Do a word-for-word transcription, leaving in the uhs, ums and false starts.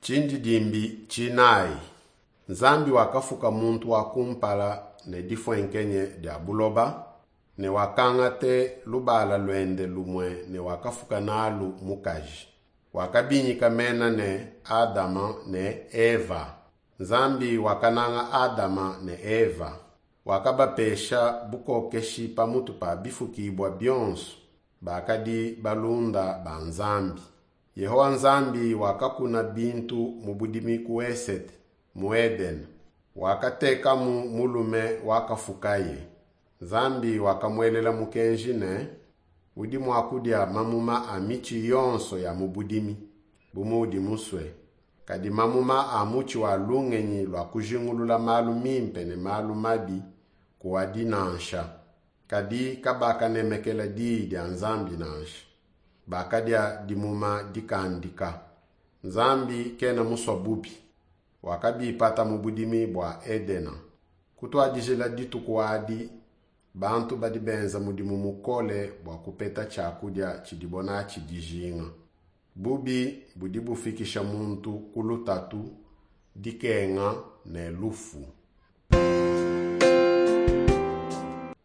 Chindi dimbi chinai. Nzambi wakafuka muntu wakumpala ne difwenkenye dia buloba. Ne wakanga te lubala lwende lumwe ne wakafuka nalu mukaji. Wakabinyika mena ne Adama ne Eva. Nzambi wakananga Adama ne Eva. Wakabapesha bukokeshi pamutu pa bifukibwa byonso. Bakadi balunda ba Nzambi. Yehowa Nzambi wakakuna bintu mubudimi kuesete mu Eden. Wakateka mu mulume wakafukaye. Nzambi wakamwelela mukenji ne udimu wakudia mamuma amichi yonso ya mubudimi bumudi muswe. Kadi mamuma amuchi wa lungenyi lwa kujingulula malu mimpe ne malu mabi kuwadi nansha. Kadi kabaka nemekela di dia Nzambi nansha. Bakadia dimuma dikandika. Nzambi kena muswa bubi. Wakabi ipata mubudimi bwa Edena. Kutua dijela ditu kuwadi bantu badi benza mudimu mukole bwa kupeta chakudia chidibona chidijinga. Bubi budibu fikisha muntu kulutatu dikenga ne lufu.